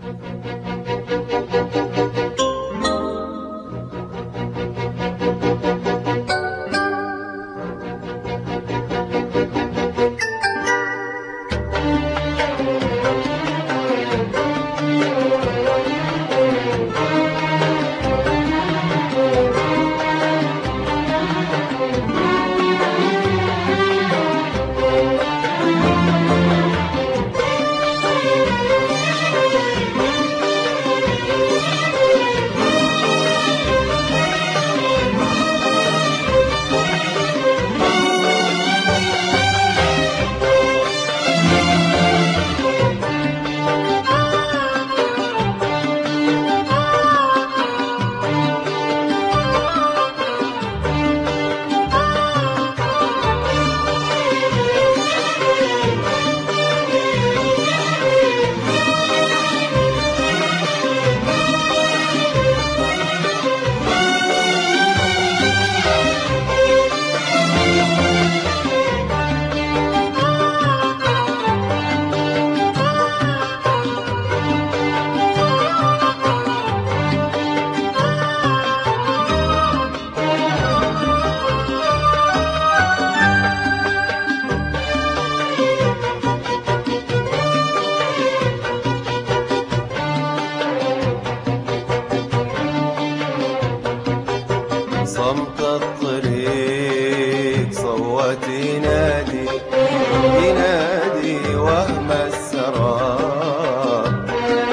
صمت الطريق صوت ينادي ينادي وهم السراب،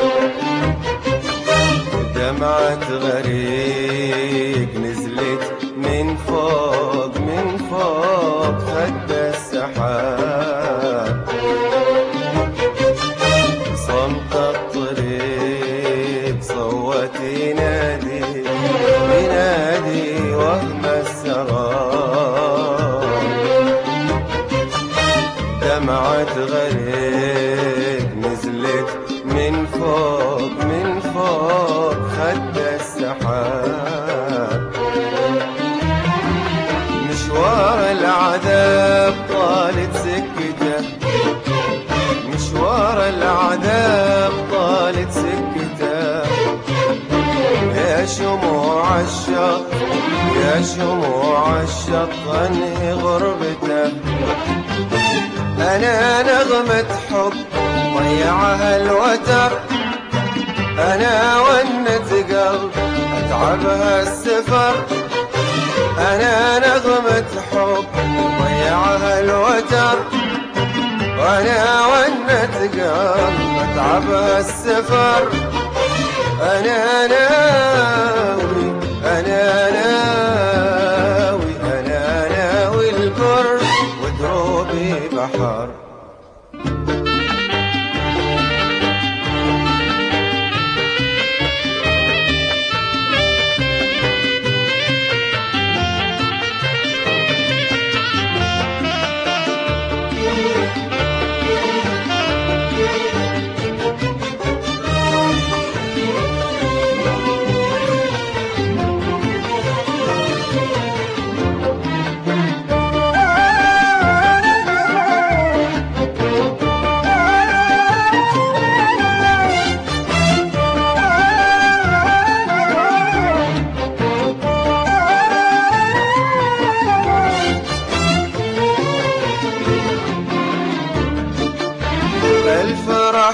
دمعة غريق نزلت من فوق من فوق خد السحاب. صمت الطريق صوت ينادي ينادي وهم السراب، دمعة غريق نزلت من فوق من فوق خد السحاب. مشوار العذاب طالت سكته، مشوار العذاب طالت سكته، يا شموع الشط يا شموع الشط انهي غربته. انا نغمة حب ضيعها الوتر، انا ونة قلب اتعبها السفر. انا نغمة حب ضيعها الوتر، وانا ونة قلب اتعبها السفر. أنا ناوي أنا ناوي أنا ناوي القرب ودروبي بحر. الفرح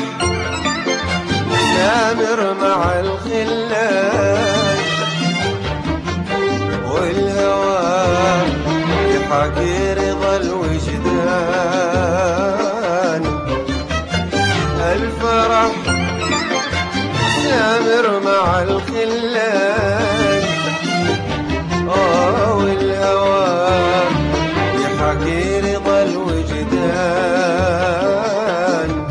سامر مع الخلان، والهوى يحكي رضا الوجدان. الفرح سامر مع الخلان، والهوى يحكي رضا الوجدان.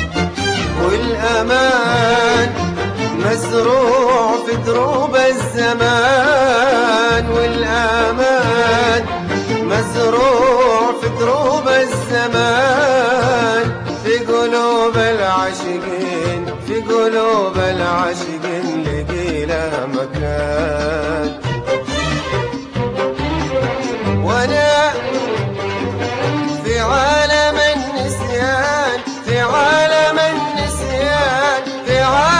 والأمان مزروع في دروب الزمان، والأمان مزروع في دروب الزمان. في قلوب العاشقين في قلوب العاشقين لقي لها مكان. وأنا في عالم النسيان في عالم النسيان في عالم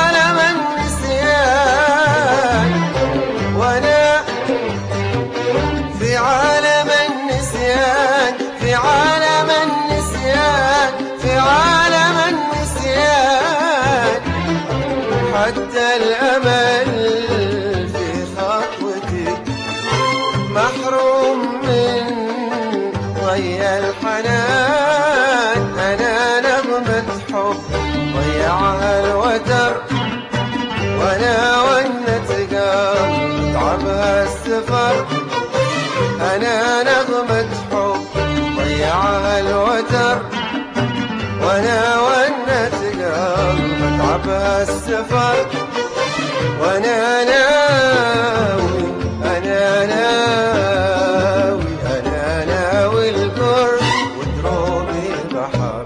حتى الأمل في خطوتي، محروم من ضي الحنان. أنا نغمة حب ضيعها الوتر، وأنا ونة قلب تعبها السفر. أنا نغمة حب ضيعها الوتر، وأنا ونة قلب تعبها السفر. وأنا ناوي القرب ودروب البحر.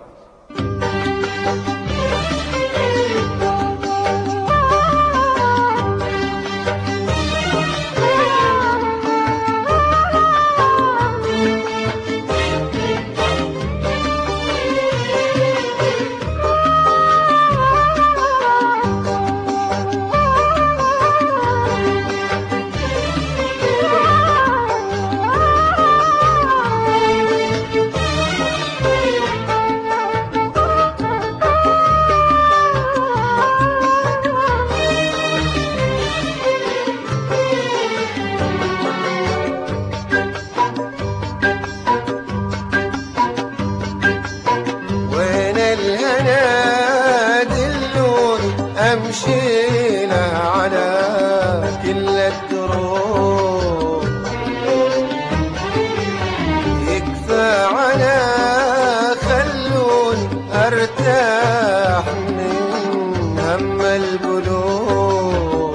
أمشي له على كل الدروب، يكفى على خلوني أرتاح من هم القلوب.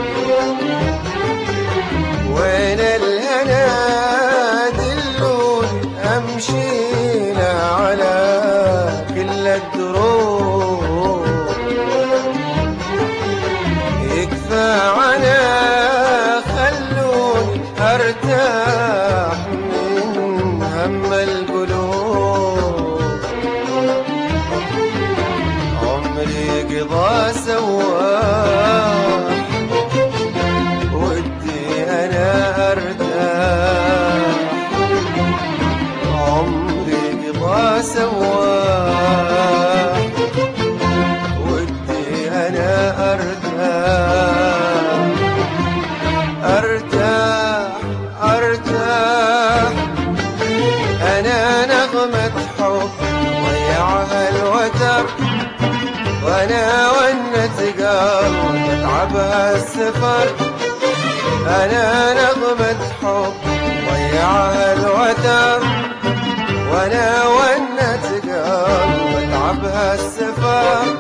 وين الهنا دلوني أمشي له على كل الدروب، على خلوني أرتاح من هم القلوب. عمري قضى سواح ودي أنا أرتاح، عمري قضى سواح ودي أنا أرتاح. أنا نغمة حب ضيعها الوتر، وأنا ونة قلب تتعبها السفر. أنا نغمة حب ضيعها الوتر، وأنا ونة قلب تتعبها السفر.